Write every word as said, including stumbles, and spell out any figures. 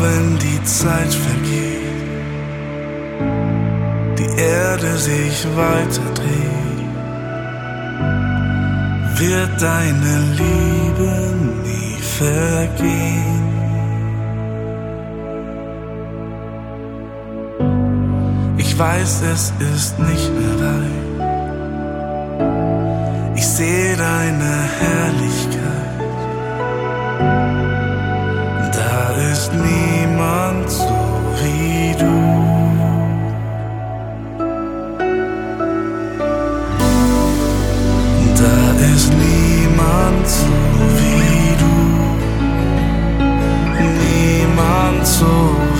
wenn die Zeit vergeht, die Erde sich weiter dreht, wird deine Liebe nie vergehen. Ich weiß, es ist nicht mehr weit, ich sehe deine Herrlichkeit, da ist niemand so wie du. Da ist niemand so wie du, niemand so